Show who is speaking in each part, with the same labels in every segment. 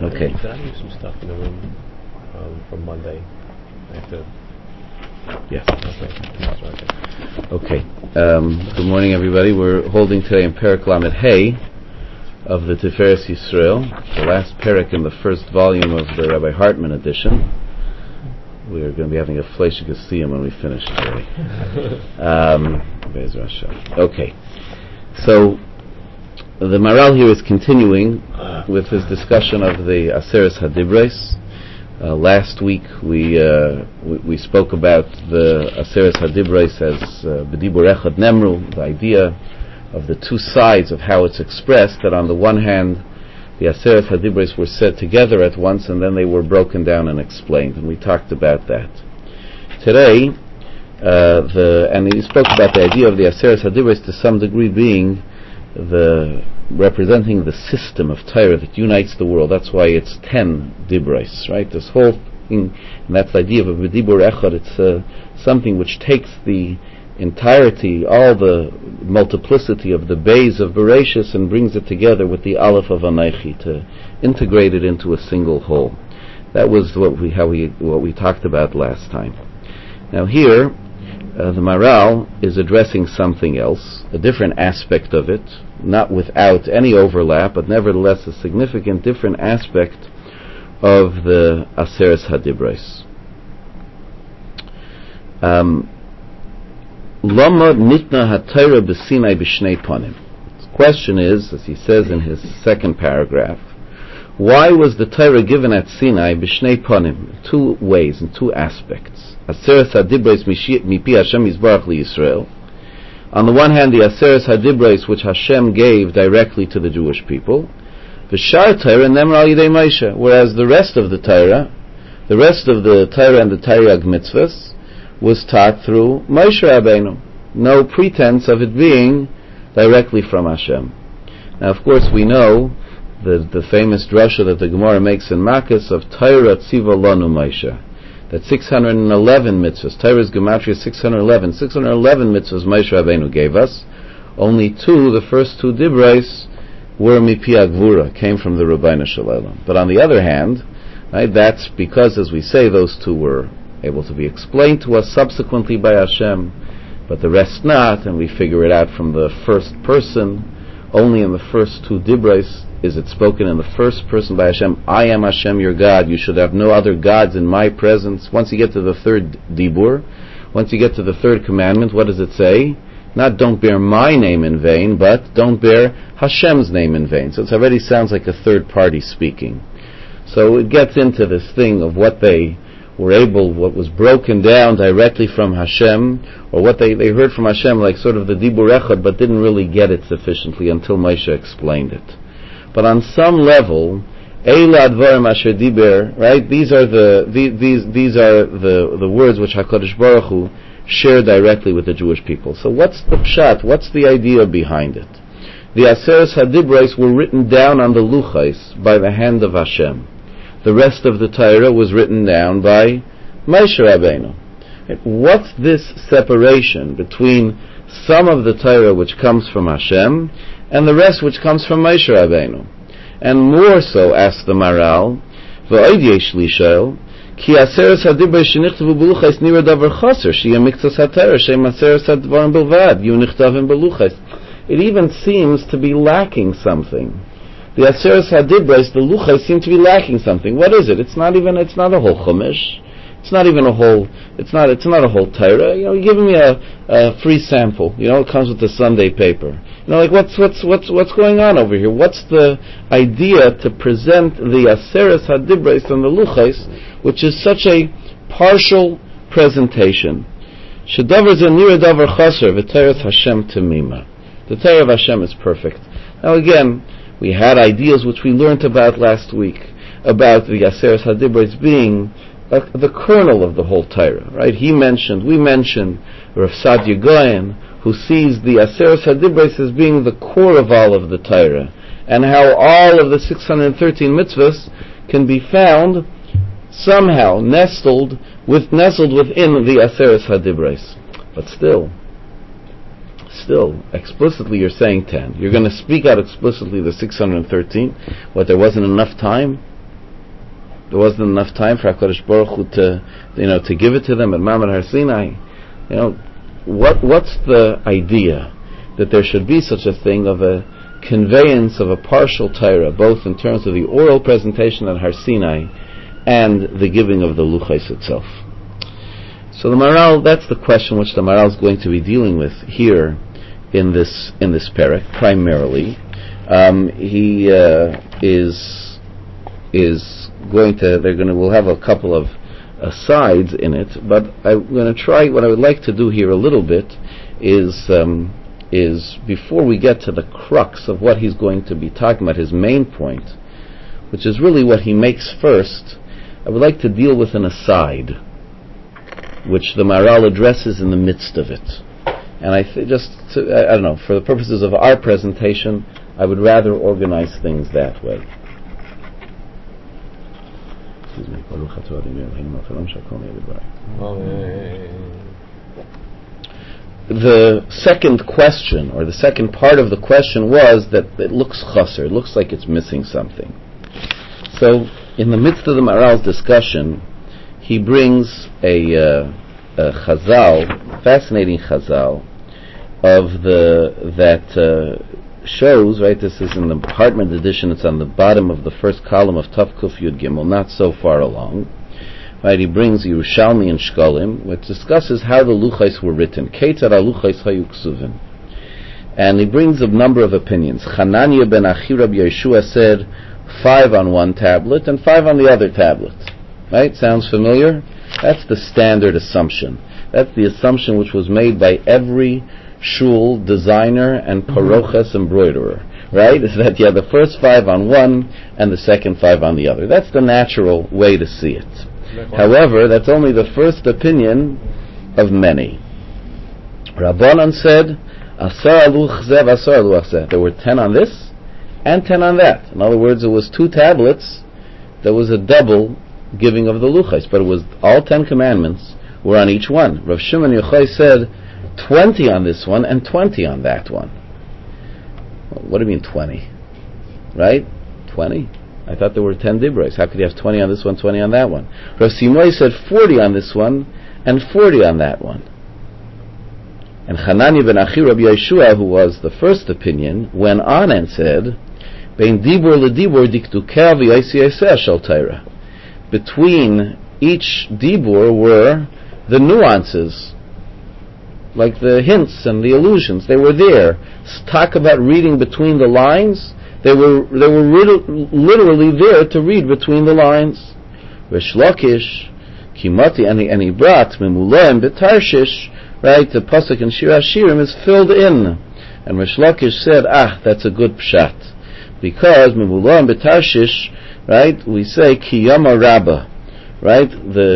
Speaker 1: Okay.
Speaker 2: Did I leave some stuff in the room from Monday? I have to...
Speaker 1: Yes.
Speaker 2: Okay.
Speaker 1: Good morning, everybody. We're holding today in Perek Lamed Hey of the Tiferes Yisrael, the last Perek in the first volume of the Rabbi Hartman edition. We are going to be having a Fleish Gesiyim when we finish today. Okay. So the Maral here is continuing with his discussion of the Aseres Hadibros. Last week we spoke about the Aseres Hadibros as B'dibur Echad Nemru, the idea of the two sides of how it's expressed, that on the one hand the Aseres Hadibros were said together at once and then they were broken down and explained, and we talked about that. Today, and he spoke about the idea of the Aseres Hadibros to some degree being the representing the system of Torah that unites the world. That's why it's 10 Dibros, right? This whole thing, and that's the idea of a B'dibur Echad. It's something which takes the entirety, all the multiplicity of the bays of Bereshis and brings it together with the Aleph of Anaychi to integrate it into a single whole. That was what we talked about last time. Now here, the Maral is addressing something else, a different aspect of it, not without any overlap, but nevertheless a significant different aspect of the Aseres Hadibros. Lama nitna haTorah b'Sinai b'shnei panim. The question is, as he says in his second paragraph, why was the Torah given at Sinai b'shnei panim, in two ways, in two aspects? Aseres Hadibros mipi Hashem Yisbarach liYisrael. On the one hand, the Aseres Hadibros which Hashem gave directly to the Jewish people, v'shar Torah nemar al yidei Moshe, whereas the rest of the Torah and the Taryag mitzvahs was taught through Moshe Rabbeinu. No pretense of it being directly from Hashem. Now, of course, we know the famous drasha that the Gemara makes in Makkas of Torah tziva lanu Moshe, that 611 mitzvahs, Torah's gematria 611 mitzvahs Moshe Rabbeinu gave us. Only two, the first two dibros, were mipi agvura, came from the Rabbeinu Shalom. But on the other hand, right, that's because, as we say, those two were able to be explained to us subsequently by Hashem, but the rest not, and we figure it out from the first person. Only in the first two dibros is it spoken in the first person by Hashem, I am Hashem your God, you should have no other gods in my presence. Once you get to the third dibur, once you get to the third commandment, what does it say? Not don't bear my name in vain, but don't bear Hashem's name in vain. So it already sounds like a third party speaking. So it gets into this thing of what was broken down directly from Hashem, or what they heard from Hashem, like sort of the Dibur Echad, but didn't really get it sufficiently until Moshe explained it. But on some level, Eila Advarim Asher Diber, right? These are the words which HaKadosh Baruch Hu shared directly with the Jewish people. So what's the pshat? What's the idea behind it? The Aseres Hadibros were written down on the luchos by the hand of Hashem. The rest of the Torah was written down by Moshe Rabbeinu. What's this separation between some of the Torah which comes from Hashem and the rest which comes from Moshe Rabbeinu? And more so, asks the Maral, v'oid yesh li shel, ki aseres hadibros shenichtavu beluchos nira davar chaser, sheyeh miktzas haTorah, shem aseres hadvarim bilvad, yu nichtavim beluchos. It even seems to be lacking something. The Aseres Hadibros, the luchos, seem to be lacking something. What is it? It's not a whole chumash. It's not a whole Torah. You're giving me a free sample. It comes with the Sunday paper. Like what's going on over here? What's the idea to present the Aseres Hadibros and the luchos, which is such a partial presentation? Shedavar zanira davar chaser v'Torah Hashem temima. The Torah of Hashem is perfect. Now again, we had ideas which we learned about last week about the Aseres Hadibros being the kernel of the whole Torah, right? We mentioned Rav Sadia Gaon, who sees the Aseres Hadibros as being the core of all of the Torah, and how all of the 613 mitzvahs can be found somehow nestled within the Aseres Hadibros. But still, explicitly you're saying 10. You're going to speak out explicitly the 613. What, there wasn't enough time? There wasn't enough time for HaKadosh Baruch Hu to give it to them at Ma'amad Har Sinai. What's the idea that there should be such a thing of a conveyance of a partial Torah, both in terms of the oral presentation at Har Sinai and the giving of the Luchos itself? So the Maharal, that's the question which the Maharal is going to be dealing with here in this parak primarily. He we'll have a couple of sides in it, but I'm going to try. What I would like to do here a little bit is before we get to the crux of what he's going to be talking about, his main point, which is really what he makes first, I would like to deal with an aside, which the Maharal addresses in the midst of it. And I don't know, for the purposes of our presentation, I would rather organize things that way. Excuse me. The second question, or the second part of the question, was that it looks chaser, it looks like it's missing something. So, in the midst of the Maharal's discussion, he brings a chazal, fascinating chazal, that shows, right, this is in the Hartman edition, it's on the bottom of the first column of Tav Kuf Yud Gimel, not so far along. Right, he brings Yerushalmi and Shkolim, which discusses how the Luchos were written. Keitzad HaLuchos Hayu Ksuvim. And he brings a number of opinions. Chananya ben Achi Rabbi Yeshua said 5 on one tablet and 5 on the other tablet. Right? Sounds familiar? That's the standard assumption. That's the assumption which was made by every shul designer and parochas embroiderer. Right? Is that you have the first 5 on one and the second 5 on the other. That's the natural way to see it. However, that's only the first opinion of many. Rabbanan said, Asar aluch zeh v'asar aluch zeh. There were 10 on this and 10 on that. In other words, it was 2 tablets. There was a double giving of the luchos, but it was all 10 commandments were on each one. Rav Shimon Yochai said 20 on this one and 20 on that one. What do you mean 20? Right? 20? I thought there were 10 dibros. How could you have 20 on this one, 20 on that one? Rav Simoy said 40 on this one and 40 on that one. And Hanani ben Achi Rabbi Yeshua, who was the first opinion, went on and said, Bein dibur ledibur diktukeh v'yosiyoseh shel Torah. Between each dibur were the nuances, like the hints and the allusions. They were there. Talk about reading between the lines. They were literally there to read between the lines. Rish Lakish, Kimati, and he brought Memula and B'Tarshish, right? The pasuk in Shir Hashirim is filled in, and Rish Lakish said, that's a good pshat, because Memula and B'Tarshish, right? We say Kiyama Rabbah, right?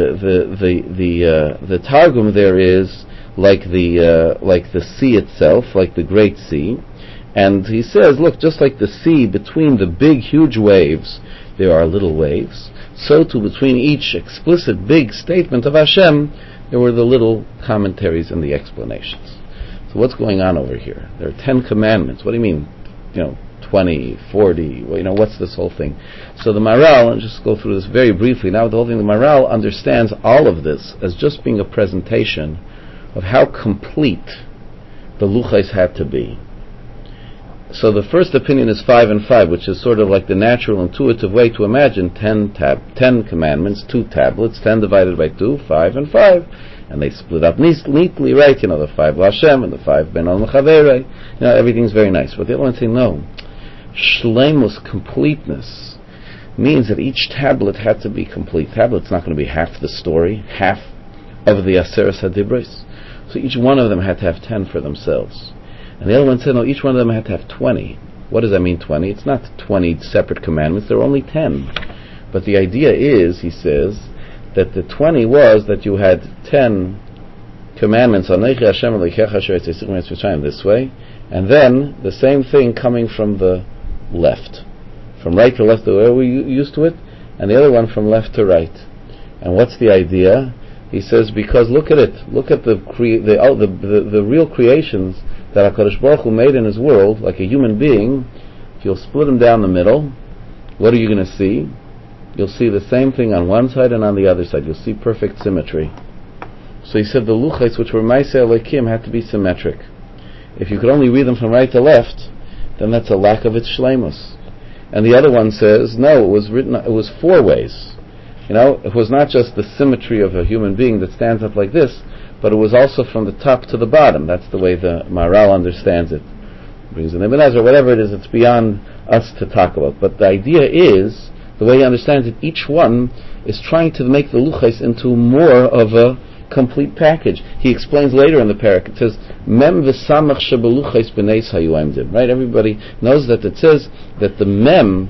Speaker 1: The Targum there is like the sea itself, like the great sea. And he says, look, just like the sea, between the big, huge waves, there are little waves. So too, between each explicit big statement of Hashem, there were the little commentaries and the explanations. So what's going on over here? There are 10 commandments. What do you mean, 20, 40, what's this whole thing? So the Maharal, and just go through this very briefly, now the whole thing, the Maharal understands all of this as just being a presentation of how complete the Luchos had to be. So the first opinion is 5 and 5, which is sort of like the natural, intuitive way to imagine 10 commandments, 2 tablets, 10 divided by 2, 5 and 5, and they split up neatly, right? The 5 L'Hashem and the 5 Ben Al Mechaverei. Everything's very nice. But the other one say no. Shleimus, completeness, means that each tablet had to be complete. Tablet's not going to be half the story, half of the Aseres HaDibros. So each one of them had to have 10 for themselves. And the other one said, no, each one of them had to have 20. What does that mean, 20? It's not 20 separate commandments, there were only 10. But the idea is, he says, that the 20 was that you had 10 commandments, this way, and then the same thing coming from the left. From right to left, the way we're used to it, and the other one from left to right. And what's the idea? He says, because look at it. Look at the real creations that HaKadosh Baruch Hu made in His world, like a human being. If you'll split him down the middle, what are you going to see? you'll see the same thing on one side and on the other side. You'll see perfect symmetry. So he said the luchos, which were Maaseh Elokim, had to be symmetric. If you could only read them from right to left, then that's a lack of its shleimus. And the other one says, no, it was four ways. It was not just the symmetry of a human being that stands up like this, but it was also from the top to the bottom. That's the way the Maharal understands it. Brings an Ibn Ezra, whatever it is, it's beyond us to talk about. But the idea is, the way he understands it, each one is trying to make the luchos into more of a complete package. He explains later in the parak, it says, Mem v'samach shebeluchos b'neis hayu amdim. Right? Everybody knows that it says that the Mem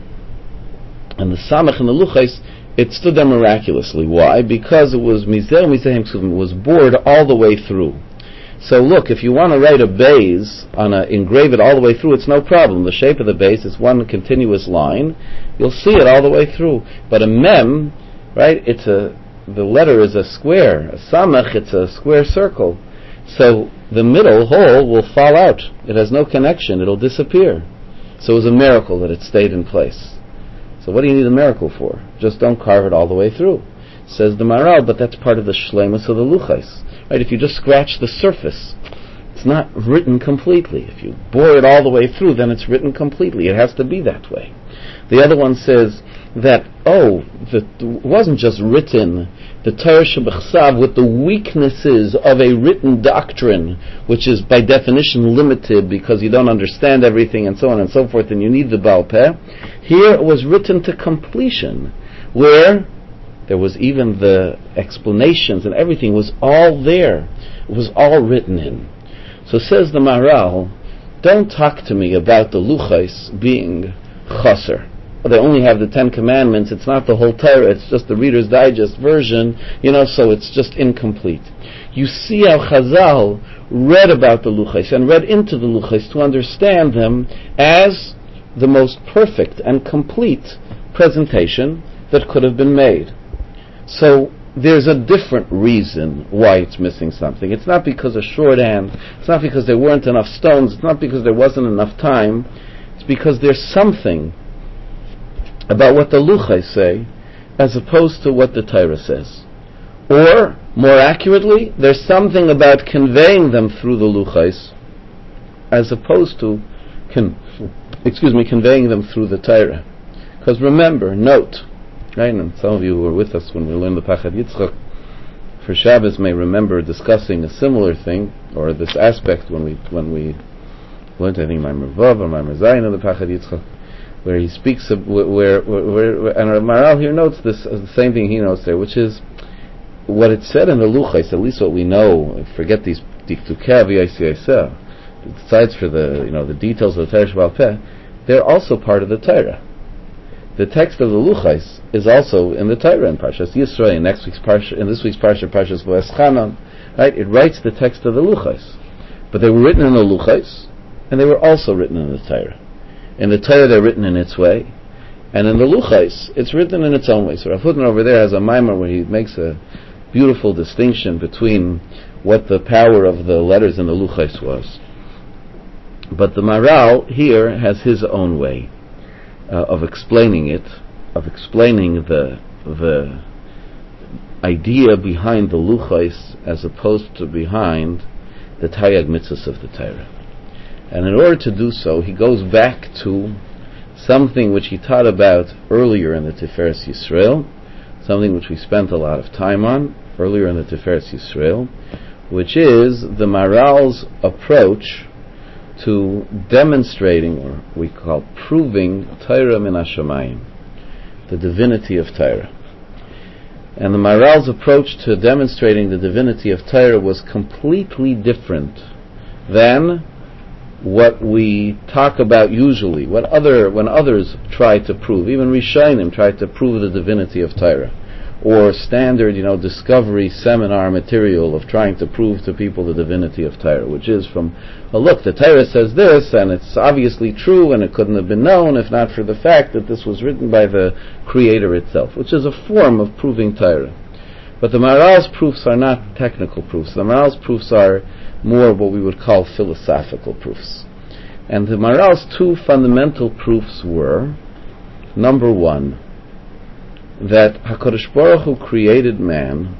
Speaker 1: and the Samach and the luchos, it stood there miraculously. Why? Because it was it was bored all the way through. So look, if you want to write a base, engrave it all the way through, it's no problem. The shape of the base is one continuous line. You'll see it all the way through. But a Mem, right, the letter is a square. A Samach, it's a square circle. So the middle hole will fall out. It has no connection. It'll disappear. So it was a miracle that it stayed in place. So what do you need a miracle for? Just don't carve it all the way through. Says the Maharal, but that's part of the shleimus of the luchos. Right? If you just scratch the surface, it's not written completely. If you bore it all the way through, then it's written completely. It has to be that way. The other one says that, it wasn't just written, the Torah Shebechsav, with the weaknesses of a written doctrine, which is by definition limited because you don't understand everything and so on and so forth, and you need the Baal Peh. Here it was written to completion, where there was even the explanations and everything was all there. It was all written in. So says the Maharal, don't talk to me about the luchos being chaser. They only have the 10 Commandments. It's not the whole Torah. It's just the Reader's Digest version, so it's just incomplete. You see how Chazal read about the luchos and read into the luchos to understand them as the most perfect and complete presentation that could have been made. So there's a different reason why it's missing something. It's not because of shorthand. It's not because there weren't enough stones. It's not because there wasn't enough time. It's because there's something about what the luchos say as opposed to what the Torah says. Or, more accurately, there's something about conveying them through the luchos as opposed to conveying them through the Torah. Because remember, note, right, and some of you who were with us when we learned the Pachad Yitzchak for Shabbos may remember discussing a similar thing, or this aspect when we learned, I think, Maimer Vav or Maimer Zayin of the Pachad Yitzchak, where he speaks of, where and Maharal here notes this, the same thing he notes there, which is what it said in the luchos, at least what we know. Forget these diktukei v'yosei, besides for the details of the Torah Sheba'al Peh, they're also part of the Torah. The text of the luchos is also in the Torah in Parshas Yisro, in this week's Parsha, Parshas V'eschanan, right? It writes the text of the luchos, but they were written in the luchos, and they were also written in the Torah. In the Torah, they're written in its way, and in the luchos, it's written in its own way. So Rav Hutner over there has a mimer where he makes a beautiful distinction between what the power of the letters in the luchos was. But the Maharal here has his own way of explaining it, of explaining the idea behind the luchos as opposed to behind the Taryag mitzvahs of the Torah. And in order to do so, he goes back to something which he taught about earlier in the Tiferes Yisrael, something which we spent a lot of time on earlier in the Tiferes Yisrael, which is the Maharal's approach to demonstrating, or we call proving, Torah min hashamayim, the divinity of Torah. And the Maharal's approach to demonstrating the divinity of Torah was completely different than what we talk about usually, when others try to prove, even Rishonim try to prove the divinity of Torah, or standard, discovery seminar material of trying to prove to people the divinity of Torah, which is from, look, the Torah says this, and it's obviously true, and it couldn't have been known if not for the fact that this was written by the Creator itself, which is a form of proving Torah. But the Maharal's proofs are not technical proofs. The Maharal's proofs are more what we would call philosophical proofs. And the Maharal's two fundamental proofs were, number one, that HaKadosh Baruch Hu created man,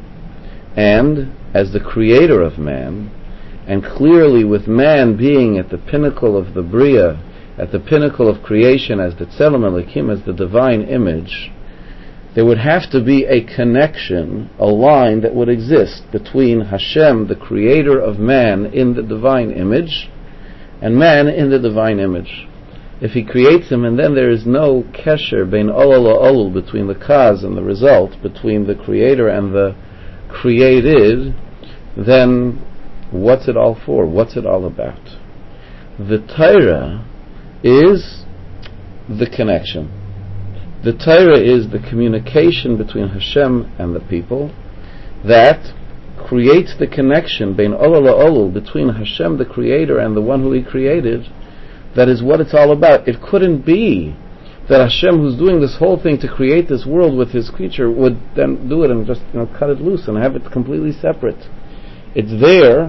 Speaker 1: and as the creator of man, and clearly with man being at the pinnacle of the Bria, at the pinnacle of creation as the Tzelem Elokim, as the divine image, there would have to be a connection, a line that would exist between Hashem, the creator of man in the divine image, and man in the divine image. If he creates him and then there is no kesher bein olol la'olol, between the cause and the result, between the creator and the created, then what's it all for? What's it all about? The Torah is the connection. The Torah is the communication between Hashem and the people that creates the connection bein olol la'olol, between Hashem the creator and the one who he created. That is what it's all about. It couldn't be that Hashem, who's doing this whole thing to create this world with his creature, would then do it and just cut it loose and have it completely separate. It's there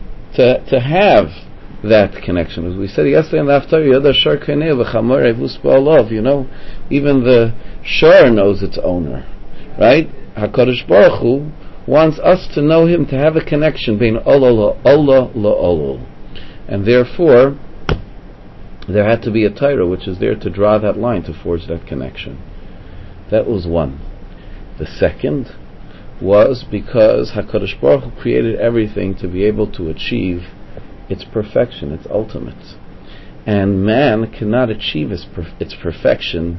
Speaker 1: to have that connection. As we said yesterday in the Haftarah, Yada Shar Kaneh v'Chamor Evus Ba'alov, even the shar knows its owner, right? HaKadosh Baruch Hu wants us to know him, to have a connection between Allah la'olol. And therefore, there had to be a Torah which is there to draw that line, to forge that connection. That was one. The second was because HaKadosh Baruch Hu created everything to be able to achieve its perfection, its ultimate. And man cannot achieve his perfection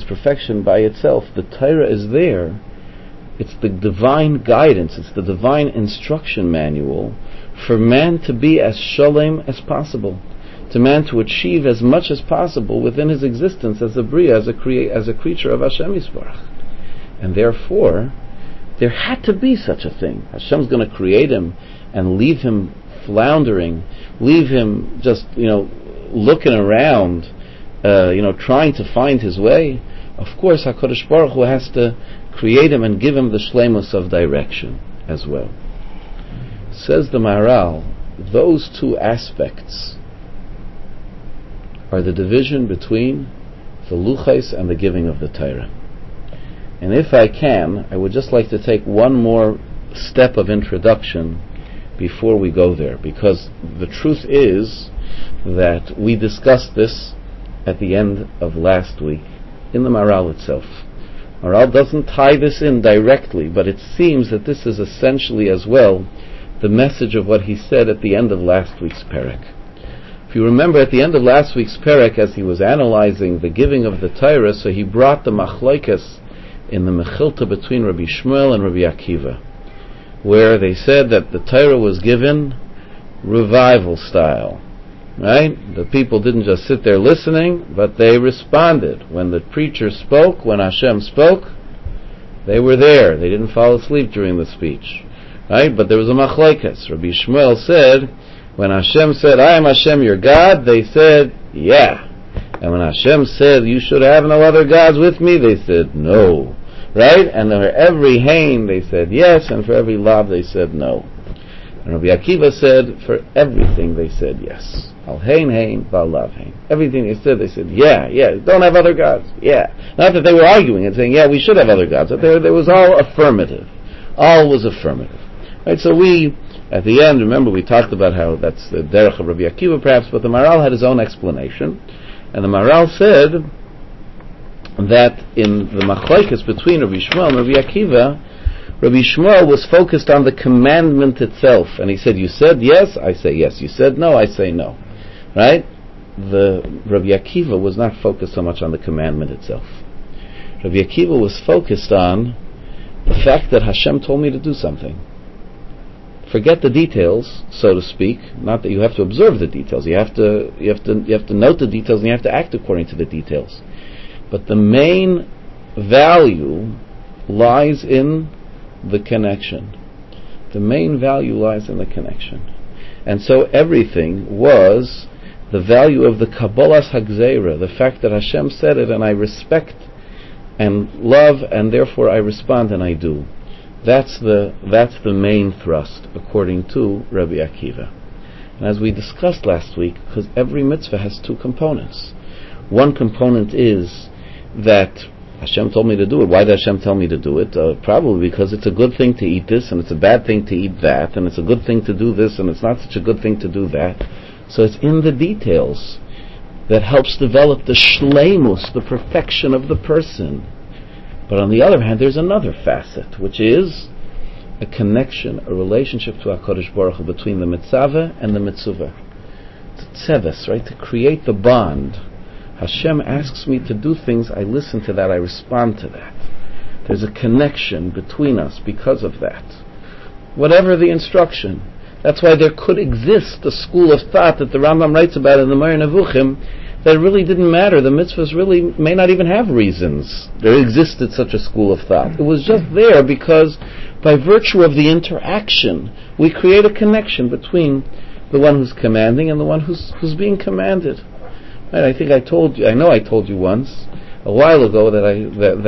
Speaker 1: by itself. The Torah is there. It's the divine guidance, it's the divine instruction manual for man to be as shalom as possible, to man to achieve as much as possible within his existence as a bria, as a creature of Hashem Yisbarach. And therefore, there had to be such a thing. Hashem's going to create him and leave him floundering, leave him just, looking around, trying to find his way. Of course, HaKadosh Baruch Hu has to create him and give him the shleimus of direction as well. Says the Maharal, those two aspects are the division between the luchos and the giving of the Torah. And if I can, I would just like to take one more step of introduction before we go there, because the truth is that we discussed this at the end of last week in the Maharal itself. Maharal doesn't tie this in directly, but it seems that this is essentially as well the message of what he said at the end of last week's perek. If you remember, at the end of last week's perek, as he was analyzing the giving of the Torah, so he brought the machlokes in the mechilta between Rabbi Shmuel and Rabbi Akiva, where they said that the Torah was given revival style, right? The people didn't just sit there listening, but they responded. When the preacher spoke, when Hashem spoke, they were there. They didn't fall asleep during the speech, right? But there was a machlokes. Rabbi Shmuel said, when Hashem said, I am Hashem your God, they said, yeah. And when Hashem said, you should have no other gods with me, they said, no. Right? And for every hain, they said yes, and for every lav, they said no. And Rabbi Akiva said, for everything, they said yes. Al hain hain, val lav hain. Everything they said, yeah, don't have other gods, yeah. Not that they were arguing and saying, yeah, we should have other gods, but there was all affirmative. All was affirmative. Right? So we, at the end, remember we talked about how that's the derech of Rabbi Akiva perhaps, but the Maharal had his own explanation. And the Maharal said that in the machlokes between Rabbi Shmuel and Rabbi Akiva, Rabbi Shmuel was focused on the commandment itself. And he said, you said yes, I say yes. You said no, I say no. Right? The Rabbi Akiva was not focused so much on the commandment itself. Rabbi Akiva was focused on the fact that Hashem told me to do something. Forget the details, so to speak. Not that you have to observe the details. You have to note the details and you have to act according to the details. But the main value lies in the connection. The main value lies in the connection. And so everything was the value of the Kabbalas Hagzeira, the fact that Hashem said it and I respect and love and therefore I respond and I do. That's the main thrust, according to Rabbi Akiva. And as we discussed last week, because every mitzvah has two components. One component is that Hashem told me to do it. Why did Hashem tell me to do it? Probably because it's a good thing to eat this, and it's a bad thing to eat that, and it's a good thing to do this, and it's not such a good thing to do that. So it's in the details that helps develop the shleimus, the perfection of the person. But on the other hand, there's another facet, which is a connection, a relationship to HaKadosh Baruch Hu between the mitzvah and the mitzvah. It's tzeves, right? To create the bond. Hashem asks me to do things, I listen to that, I respond to that. There's a connection between us because of that. Whatever the instruction. That's why there could exist a school of thought that the Rambam writes about in the Moreh Nevuchim, that it really didn't matter. The mitzvahs really may not even have reasons. There existed such a school of thought. It was just there because by virtue of the interaction, we create a connection between the one who's commanding and the one who's being commanded. Right? I know I told you once, a while ago, that I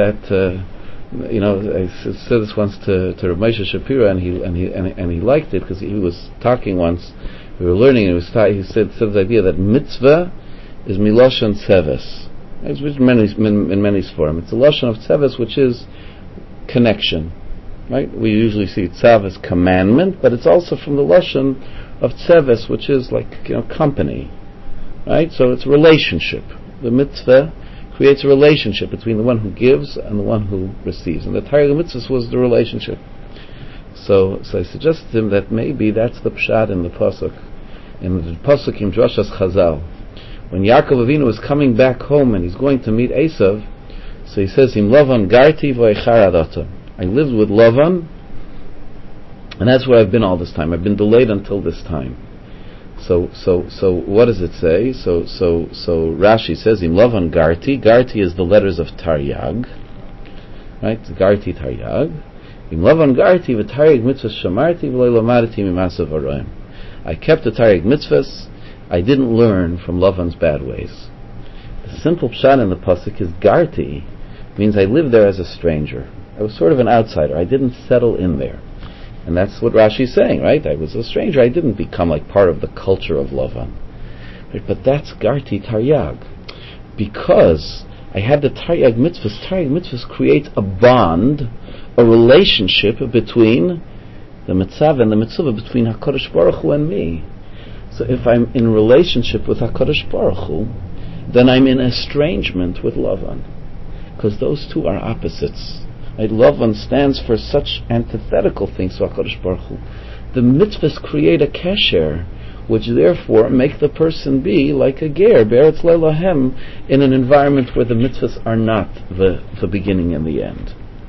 Speaker 1: said this once to Rav Moshe Shapiro, and he liked it because he was talking once. We were learning, and he said the idea that mitzvah is miloshan tzeves. It's written in many forms. It's a lashon of tzeves, which is connection. Right? We usually see tzav as commandment, but it's also from the lashon of tzeves, which is like company. Right? So it's a relationship. The mitzvah creates a relationship between the one who gives and the one who receives. And the Torah mitzvah was the relationship. So I suggested to him that maybe that's the pshat in the pasuk. In the pasuk in Drashas Chazal, when Yaakov Avinu is coming back home and he's going to meet Esav, so he says, "Im Lavan garti v'eichar adata." I lived with Lavan, and that's where I've been all this time. I've been delayed until this time. So what does it say? So Rashi says, "Im Lavan garti." Garti is the letters of Taryag, right? Garti Taryag. Im Lavan garti v'Taryag mitzvahs shamarti v'lo lamadati mimasav aroim. I kept the Taryag mitzvahs. I didn't learn from Lavan's bad ways. The simple pshat in the pasuk is garti means I lived there as a stranger. I was sort of an outsider. I didn't settle in there. And that's what Rashi's saying, right? I was a stranger. I didn't become like part of the culture of Lavan. Right? But that's garti taryag. Because I had the taryag mitzvahs create a bond, a relationship between the mitzvah and the mitzvah, between HaKadosh Baruch Hu and me. So if I'm in relationship with HaKadosh Baruch Hu, then I'm in estrangement with Lavan. Because those two are opposites. Right? Lavan stands for such antithetical things to HaKadosh Baruch Hu. The mitzvahs create a kesher, which therefore make the person be like a ger, be'eretz leilahem, in an environment where the mitzvahs are not the beginning and the end.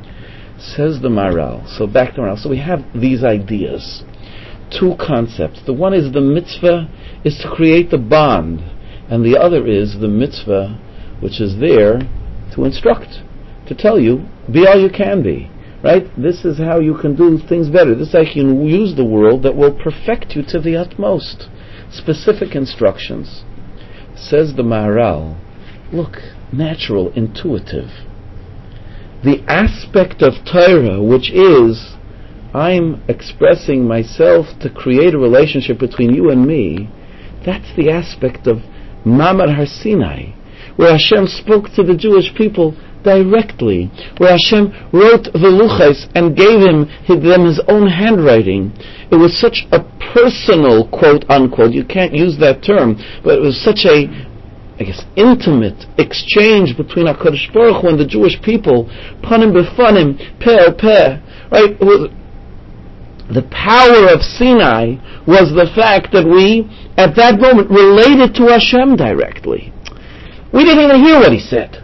Speaker 1: Says the Maharal. So back to Maharal. So we have these ideas. Two concepts. The one is the mitzvah is to create the bond, and the other is the mitzvah which is there to instruct, to tell you, be all you can be. Right? This is how you can do things better. This is how you can use the world that will perfect you to the utmost. Specific instructions. Says the Maharal, look, natural, intuitive. The aspect of Torah which is I'm expressing myself to create a relationship between you and me, that's the aspect of Mamar Har Sinai, where Hashem spoke to the Jewish people directly, where Hashem wrote the Luchos and gave them his own handwriting. It was such a personal, quote unquote, you can't use that term, but it was such a, intimate exchange between HaKadosh Baruch Hu and the Jewish people, panim b'fanim, peh peh, right? It was, the power of Sinai was the fact that we, at that moment, related to Hashem directly. We didn't even hear what he said.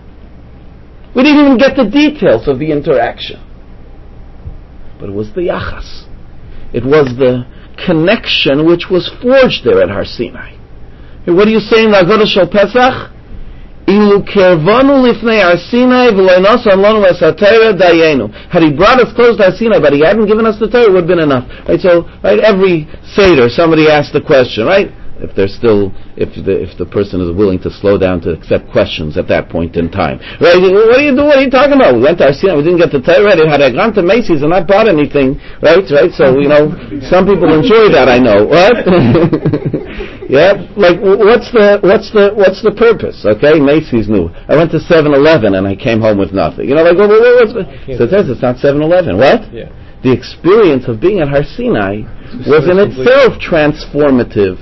Speaker 1: We didn't even get the details of the interaction. But it was the yachas. It was the connection which was forged there at Har Sinai. Hey, what are you saying, L'Avodah Shel Pesach? Ilu kervanu lifnei Har Sinai v'lo nosan lanu es haTorah dayenu. Had he brought us close to Har Sinai, but he hadn't given us the Torah, it would have been enough. Right? So, right, every Seder, somebody asked the question, right? if the person is willing to slow down to accept questions at that point in time. Right? What are you doing? What are you talking about? We went to Arsina, we didn't get the Torah ready, had gone to Macy's and not bought anything. Right? So, some people enjoy that, I know. What? Yeah? Like, what's the purpose? Okay? Macy's new. I went to 7-Eleven and I came home with nothing. So it says it's not 7-Eleven. What?
Speaker 2: Yeah.
Speaker 1: The experience of being at Har Sinai was in itself transformative.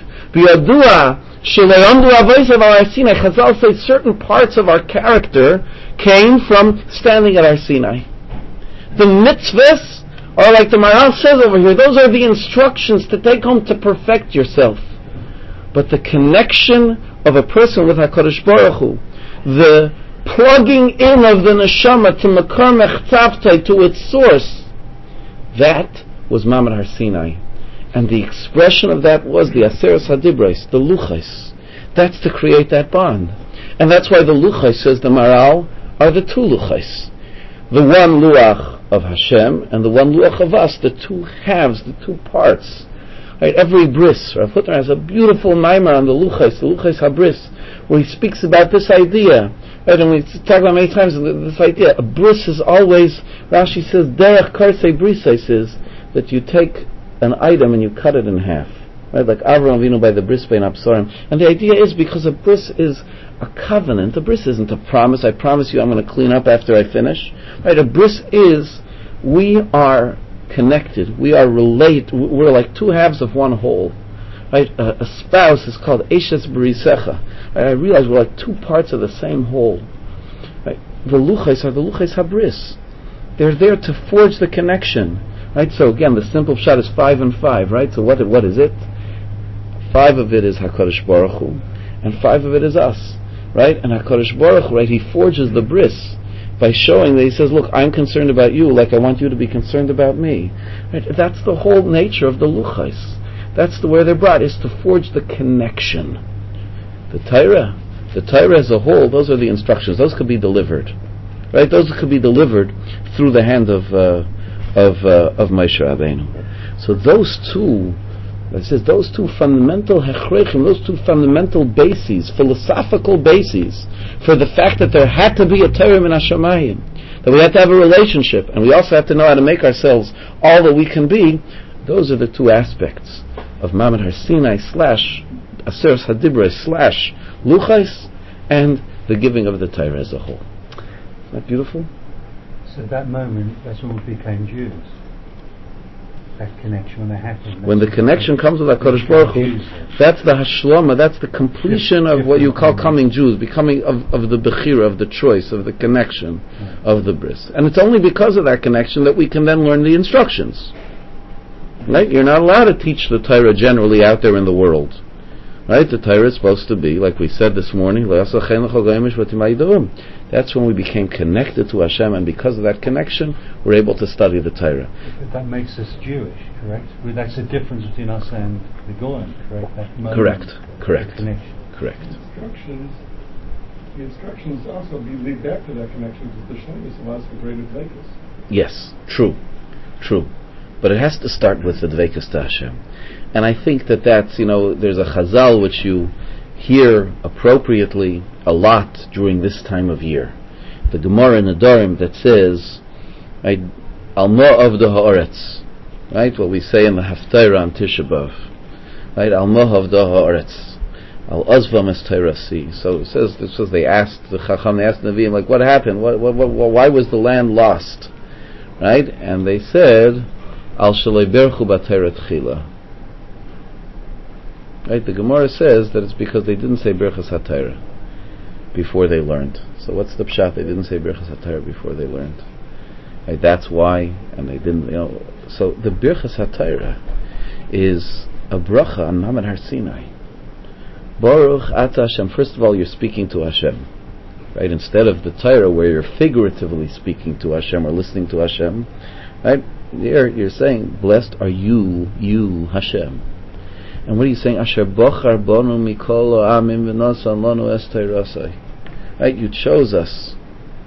Speaker 1: Chazal say certain parts of our character came from standing at Har Sinai. The mitzvahs are like the Maharal says over here, those are the instructions to take home to perfect yourself. But the connection of a person with HaKadosh Baruch Hu, the plugging in of the neshama to Makar Mechtzavtai, to its source, that was Mamad Har Sinai. And the expression of that was the Aseres HaDibros, the Luchos. That's to create that bond. And that's why the Luchos, says the Maharal, are the two Luchos. The one Luach of Hashem and the one Luach of us, the two halves, the two parts. Right? Every bris, Rav Hutner has a beautiful mimer on the Luchos HaBris, where he speaks about this idea. Right? And we talk about many times this idea. A bris is always, Rashi says, Derech Karsei Brisais is that you take an item and you cut it in half. Right? Like Avraham Avinu by the bris bein Absarim. And the idea is because a bris is a covenant. A bris isn't a promise. I promise you I'm going to clean up after I finish. Right? A bris is, we are connected. We are we're like two halves of one whole. Right? A spouse is called Eshes B'risecha. Right? I realize we're like two parts of the same whole. Right? The Luchos are the Luchos HaBris. They're there to forge the connection. Right? So again, the simple pshat is 5 and 5. Right? So what is it? 5 of it is HaKadosh Baruch Hu, and 5 of it is us. Right? And HaKadosh Baruch Hu, right? He forges the bris by showing that he says, look, I'm concerned about you like I want you to be concerned about me. Right? That's the whole nature of the Luchos. That's the way they're brought, is to forge the connection. The Torah as a whole, those are the instructions. Those could be delivered. Right? Those could be delivered through the hand of Moshe Rabbeinu. So those two, it says, those two fundamental hechrechim, those two fundamental bases, philosophical bases, for the fact that there had to be a Torah min hashamayim, that we had to have a relationship, and we also have to know how to make ourselves all that we can be. Those are the two aspects of Mamad Har Sinai / Aseres HaDibros / Luchos, and the giving of the Torah as a whole. Isn't that beautiful?
Speaker 3: So at that moment, that's when we became Jews. That connection, when that happened.
Speaker 1: When the connection comes with HaKadosh Baruch Hu, that's the hashlama, that's the completion of what you call coming Jews, becoming of the bechira, of the choice, of the connection of the bris. And it's only because of that connection that we can then learn the instructions. Right? You're not allowed to teach the Torah generally out there in the world. Right? The Torah is supposed to be, like we said this morning, that's when we became connected to Hashem, and because of that connection, we're able to study the Torah.
Speaker 3: But that makes us Jewish, correct? Well, that's the difference between us and the Goyim, correct? That moment,
Speaker 1: Correct.
Speaker 3: Connection.
Speaker 1: Correct.
Speaker 4: The instructions also lead back to that connection, because the Shlemus allows for greater dvekus.
Speaker 1: Yes, true. But it has to start with the dvekus to Hashem. And I think that's, there's a chazal which you hear appropriately a lot during this time of year. The Gemara in Nedarim that says, right, Al Mo'av da Ha'aretz, right, what we say in the Haftarah on Tisha B'Av, right, Al Mo'av da Ha'aretz, Al Ozvam es Teirasi. So it says, this was, they asked the Chacham, they asked the Nevi'im, like, what happened? Why was the land lost? Right? And they said, Al Shalei Berchu B'Torah Tchila. Right? The Gemara says that it's because they didn't say Berchas HaTorah before they learned. So what's the pshat? They didn't say Berchas HaTorah before they learned. Right? That's why, and they didn't, so the Berchas HaTorah is a bracha on Mamad Har Sinai. Baruch Ata Hashem. First of all, you're speaking to Hashem. Right? Instead of the Torah where you're figuratively speaking to Hashem or listening to Hashem, right? You're saying, blessed are you Hashem. And what are you saying? Asher bochar bonu mikol amim v'nosan lanu es teirasai. Right? You chose us.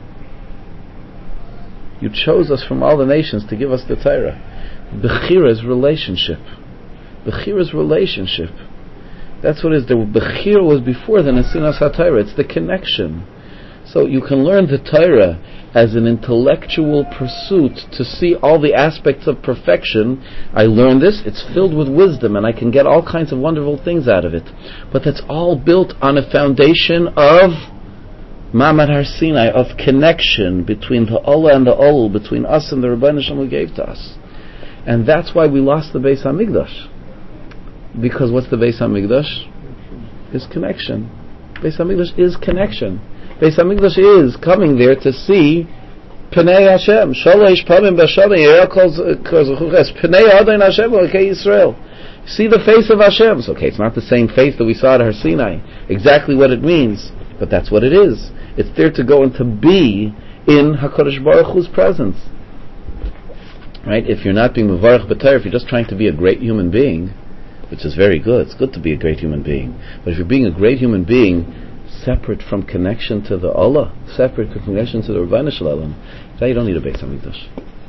Speaker 1: You chose us from all the nations to give us the Torah. Bechira is relationship. Bechira is relationship. That's what it is. The Bechira was before the Nesinas HaTorah. It's the connection. So you can learn the Torah as an intellectual pursuit to see all the aspects of perfection. I learn this, it's filled with wisdom, and I can get all kinds of wonderful things out of it. But that's all built on a foundation of Ma'amad Har Sinai, of connection between the Allah and the Ol, between us and the Rebbeinu Shalom who gave to us. And that's why we lost the Beis HaMikdash. Because what's the Beis HaMikdash? Is connection. Beis HaMikdash is connection. Beis HaMikdash is coming there to see Pnei Hashem. Shalosh Pamim B'Shalom Yireh Kol Zechuches Pnei Adon Hashem Elokei Yisrael. See the face of Hashem. So, okay, it's not the same face that we saw at Har Sinai. Exactly what it means, but that's what it is. It's there to go and to be in HaKadosh Baruch Hu's presence. Right? If you're not being Mevarach B'Torah, if you're just trying to be a great human being, which is very good, it's good to be a great human being, but if you're being a great human being separate from connection to the Allah, separate from connection to the Rebbeinu Shalom, then you don't need a Beis HaMikdash.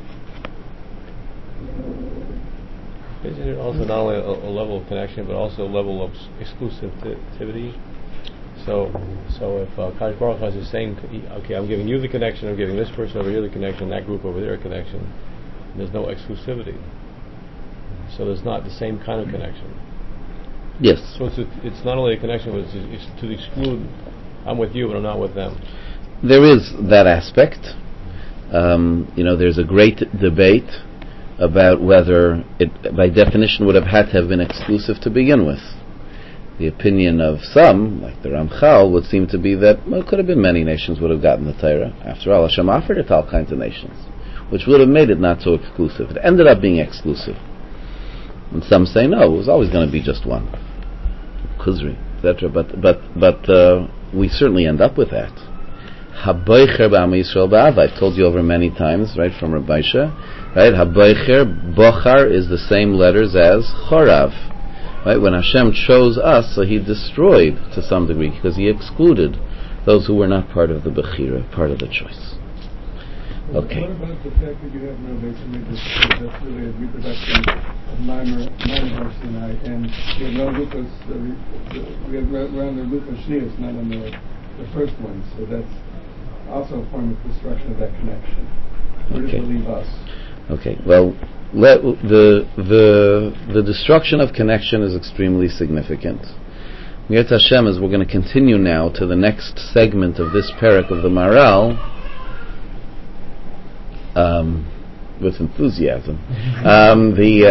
Speaker 2: Isn't it also not only a level of connection, but also a level of exclusivity? So if Kadosh Baruch Hu is saying, okay, I'm giving you the connection, I'm giving this person over here the connection, that group over there a connection, there's no exclusivity. So there's not the same kind of connection.
Speaker 1: Yes.
Speaker 2: So it's not only a connection, but it's to exclude, I'm with you, but I'm not with them.
Speaker 1: There is that aspect. There's a great debate about whether it, by definition, would have had to have been exclusive to begin with. The opinion of some, like the Ramchal, would seem to be that it could have been many nations would have gotten the Torah. After all, Hashem offered it to all kinds of nations, which would have made it not so exclusive. It ended up being exclusive. And some say no, it was always going to be just one, Kuzri, etc. But we certainly end up with that. Haboicher b'Am Yisrael ba'Av. I've told you over many times, right, from Rabbi Shah, right? Haboicher, Bochar is the same letters as Chorav, right? When Hashem chose us, so He destroyed to some degree because He excluded those who were not part of the Bechira, part of the choice. Okay.
Speaker 4: What about the fact that you have no Beis HaMikdash? That's really a reproduction of Ma'amad Har Sinai, and we have no Luchos. We're on the Luchos Shnius, not on the first one. So that's also a form of destruction of that connection. Where does it leave us?
Speaker 1: Okay. Well, the destruction of connection is extremely significant. Mirat Hashem, as we're going to continue now to the next segment of this parak of the Maharal. With enthusiasm. The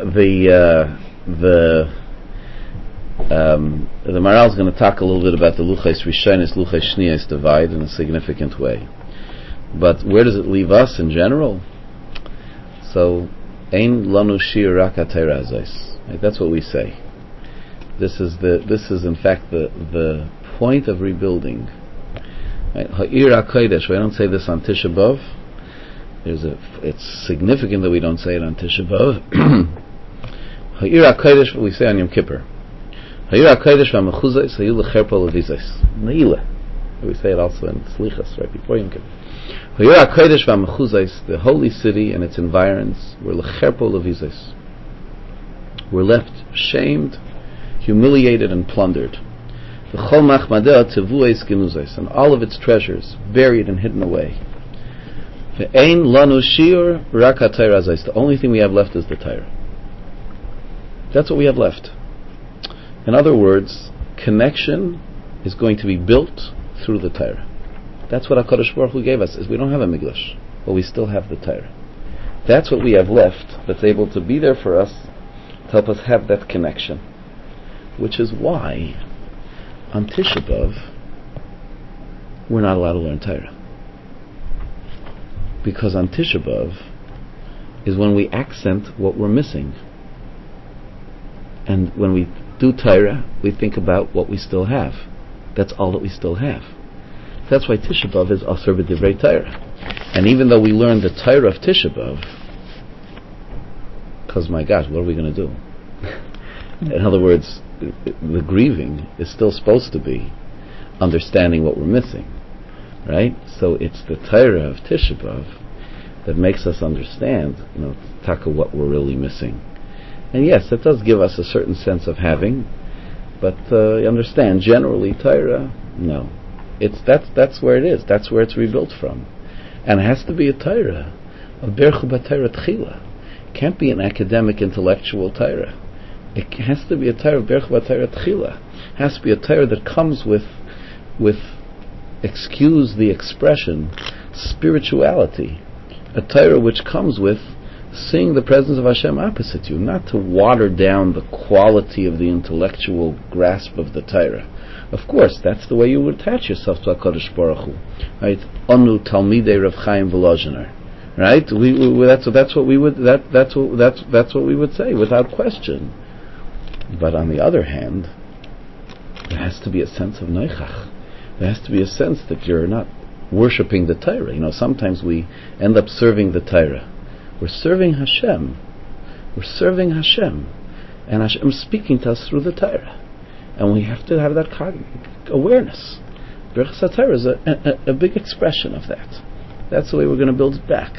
Speaker 1: Maharal is going to talk a little bit about the Luchos Rishonos, Luchos Shnios divide in a significant way. But where does it leave us in general? So, Ein lanu shir rak haTorah hazos. Right, that's what we say. This is in fact the point of rebuilding. Right? Ha'ir HaKodesh. We don't say this on Tisha B'Av. It's significant that we don't say it on Tisha B'Av. Ha'ir HaKodesh, what we say on Yom Kippur. Ha'ir HaKodesh v'amechuzos hayu lecherpa levizos. Ne'ilah. We say it also in Slichas, right before Yom Kippur. Ha'ir HaKodesh v'amechuzos, the holy city and its environs, were lecherpa levizos. Were left shamed, humiliated, and plundered. V'chol machmadeh tevuos genuzos, and all of its treasures buried and hidden away. Ve'ein lanu shir rak haTorah hazos. The only thing we have left is the Torah. That's what we have left. In other words, connection is going to be built through the Torah. That's what HaKadosh Baruch Hu gave us. Is we don't have a Mikdash, but we still have the Torah. That's what we have left. That's able to be there for us, to help us have that connection. Which is why on Tisha B'Av we're not allowed to learn Torah. Because on Tisha B'Av is when we accent what we're missing. And when we do Torah, we think about what we still have. That's all that we still have. That's why Tisha B'Av is Asar B'Divrei Torah. And even though we learn the Torah of Tisha B'Av, because my gosh, what are we going to do? In other words, the grieving is still supposed to be understanding what we're missing. Right? So it's the Torah of Tisha B'Av that makes us understand, taka, what we're really missing. And yes, it does give us a certain sense of having, But you understand, generally, Torah, no. That's where it is. That's where it's rebuilt from. And it has to be a Torah. A Berchu B'Torah Tchila. It can't be an academic, intellectual Torah. It has to be a Torah, Berchu B'Torah Tchila. It has to be a Torah that comes with, excuse the expression, spirituality. A Torah which comes with seeing the presence of Hashem opposite you, not to water down the quality of the intellectual grasp of the Torah. Of course, that's the way you would attach yourself to HaKadosh Baruch Hu, right? Anu Talmidei Rav Chaim Volozhiner, right? That's what we would say without question. But on the other hand, there has to be a sense of neichach. There has to be a sense that you're not worshipping the Torah. Sometimes we end up serving the Torah. We're serving Hashem. We're serving Hashem. And Hashem is speaking to us through the Torah. And we have to have that awareness. Berachas HaTorah is a big expression of that. That's the way we're going to build it back.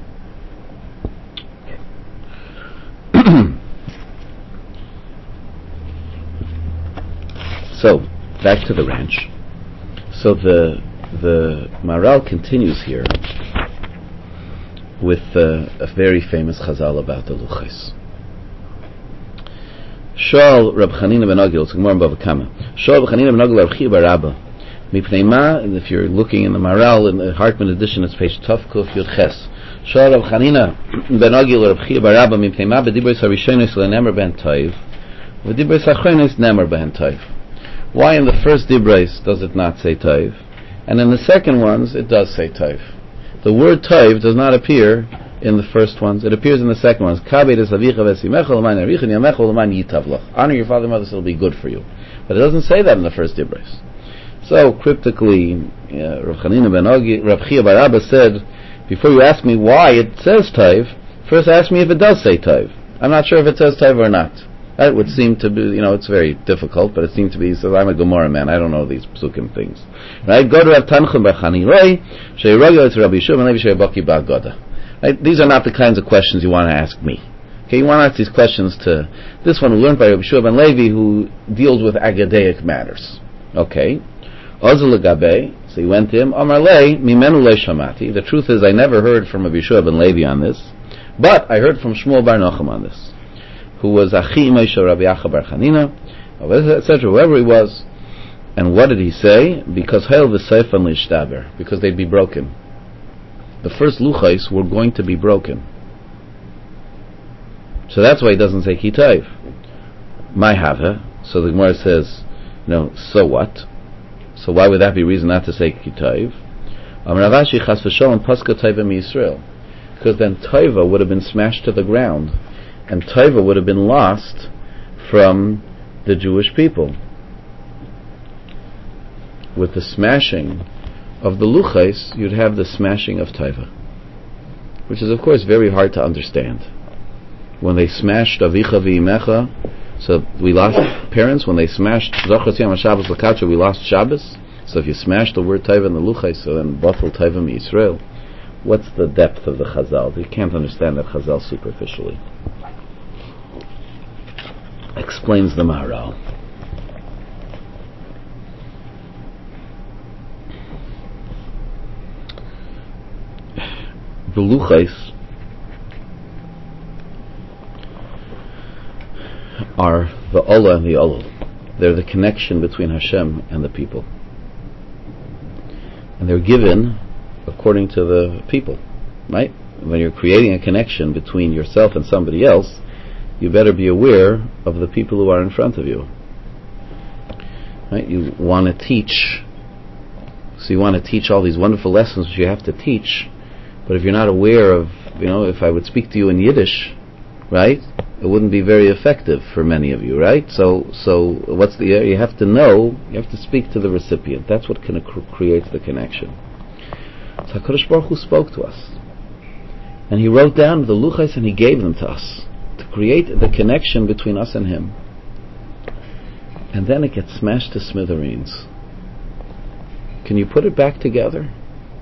Speaker 1: So, back to the ranch. So the Maharal continues here with a very famous chazal about the luchos. Shal Rab Chanina ben Agil, it's Gemara in Bava Kama. Shal Rab Chanina ben Agil Rab Chia bar Abba. Mipnei ma, and if you're looking in the Maharal in the Hartman edition, it's page Tov Kuf Yud Ches. Shal Rab Chanina ben Agil Rab Chia bar Abba mipnei ma b'dibros harishonos le'nemer ben Toiv, v'dibros hachronos nemer ben Toiv. Why in the first dibros does it not say Toiv, and in the second ones it does say Toiv? The word Toiv does not appear in the first ones. It appears in the second ones. Honor your father and mother, so it'll be good for you. But it doesn't say that in the first dibros. So cryptically, Rav Chanina ben Agi, Rav Chia bar Abba said, before you ask me why it says Toiv, first ask me if it does say Toiv. I'm not sure if it says Toiv or not. That would seem to be, it's very difficult, but it seems to be, he says, I'm a Gemara man, I don't know these psukim things. Right? Go to Rav Tanchum bar Chaniroi, she'irogel to Rabbi Yeshua ben Levi she'baki ba'goda. Right? These are not the kinds of questions you want to ask me. Okay, you want to ask these questions to this one who learned by Rabbi Yeshua ben Levi, who deals with agadaic matters. Okay. Ozul Gabe, so he went to him, Amar Le, Mimenu Le Shamati. The truth is, I never heard from Rabbi Yeshua ben Levi on this, but I heard from Shmuel bar Nachum on this, who was Achi Moshe Rabbi Yacha bar Chanina, etc., whoever he was. And what did he say? Because Hail v'Seifan Lishtaber, because they'd be broken. The first luchos were going to be broken. So that's why he doesn't say Kitayv. My Hava. So the Gemara says, so what? So why would that be reason not to say Kitayv? Amravashi Chas v'Sholom Paska Taiva miYisrael. Because then Taiva would have been smashed to the ground, and Taiva would have been lost from the Jewish people. With the smashing of the luchos, you'd have the smashing of Taiva, which is of course very hard to understand. When they smashed Avicha v'imecha, so we lost parents. When they smashed Zochos Yom HaShabbos L'Kacha, we lost Shabbos. So if you smash the word Taiva in the luchos, so then Batel Taiva miYisrael. What's the depth of the Chazal? You can't understand that Chazal superficially. Explains the Maharal. The luchos are the Olah and the Olul. They're the connection between Hashem and the people. And they're given according to the people, right? When you're creating a connection between yourself and somebody else, you better be aware of the people who are in front of you. Right? You want to teach, so you want to teach all these wonderful lessons which you have to teach, but if you're not aware of, if I would speak to you in Yiddish, right, it wouldn't be very effective for many of you, right? So you have to know, you have to speak to the recipient. That's what creates the connection. So HaKadosh Baruch Hu spoke to us, and He wrote down the luchos and He gave them to us to create the connection between us and Him. And then it gets smashed to smithereens. Can you put it back together?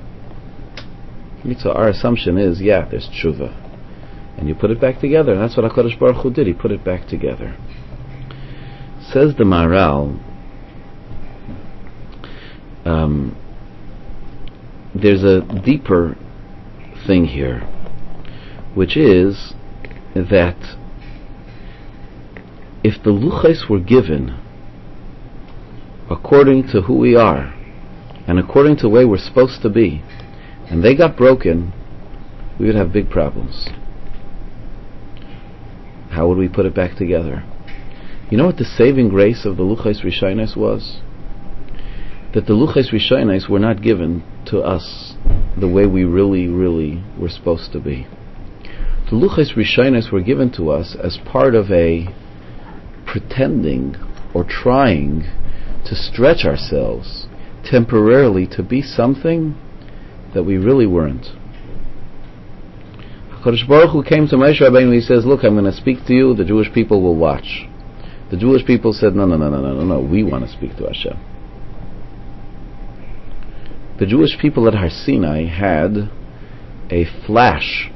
Speaker 1: So our assumption is, there's tshuva, and you put it back together, and that's what HaKadosh Baruch Hu did. He put it back together. says the Maharal, there's a deeper thing here, which is that if the luchos were given according to who we are and according to the way we're supposed to be, and they got broken, we would have big problems. How would we put it back together? You know what the saving grace of the Luchos Rishonos was? That the Luchos Rishonos were not given to us the way we really, really were supposed to be. The Luchos Rishonos were given to us as part of a pretending or trying to stretch ourselves temporarily to be something that we really weren't. HaKadosh Baruch Hu came to Moshe Rabbeinu, he says, look, I'm going to speak to you, the Jewish people will watch. The Jewish people said, no, we want to speak to Hashem. The Jewish people at Har Sinai had a flash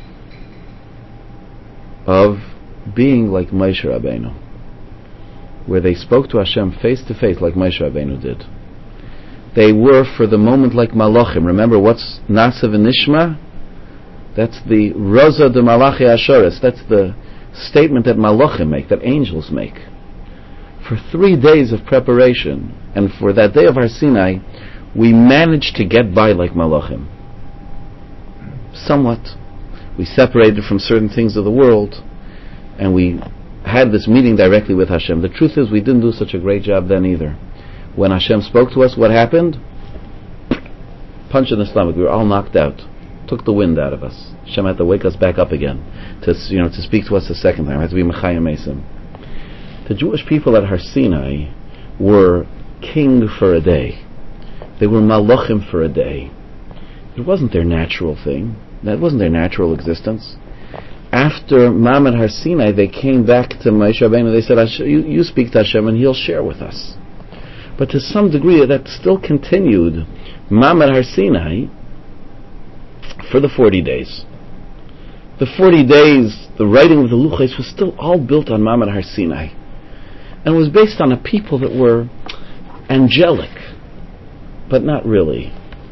Speaker 1: of being like Moshe Rabbeinu, where they spoke to Hashem face to face like Moshe Rabbeinu did. They were for the moment like Malachim. Remember what's Nasav and Nishma? That's the Rosa de Malachi Ashoris. That's the statement that Malachim make, that angels make. For 3 days of preparation, and for that day of Har Sinai, we managed to get by like Malachim. Somewhat. We separated from certain things of the world, and we had this meeting directly with Hashem. The truth is, we didn't do such a great job then either. When Hashem spoke to us, what happened? Punch in the stomach. We were all knocked out. Took the wind out of us. Hashem had to wake us back up again to speak to us a second time. Had to be Mechayim Mesim. The Jewish people at Har Sinai were king for a day. They were malachim for a day. It wasn't their natural thing. That wasn't their natural existence. After Ma'amad Har Sinai, they came back to Moshe Rabbeinu. They said, you speak to Hashem and He'll share with us. But to some degree, that still continued Ma'amad Har Sinai for the 40 days. The 40 days, the writing of the Luchos was still all built on Ma'amad Har Sinai. And it was based on a people that were angelic, but not really.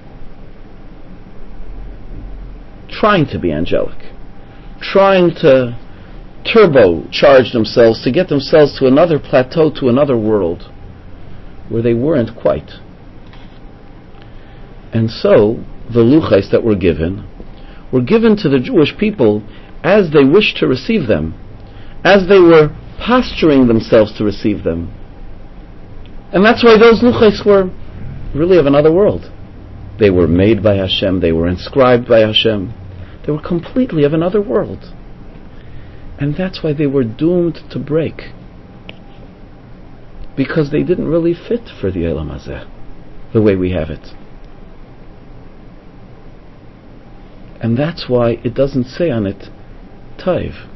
Speaker 1: Trying to be angelic. Trying to turbocharge themselves to get themselves to another plateau, to another world, where they weren't quite. And so, the luchos that were given to the Jewish people as they wished to receive them, as they were posturing themselves to receive them. And that's why those luchos were really of another world. They were made by Hashem, they were inscribed by Hashem, they were completely of another world. And that's why they were doomed to break. Because they didn't really fit for the Olam Hazeh, the way we have it. And that's why it doesn't say on it, Taiv.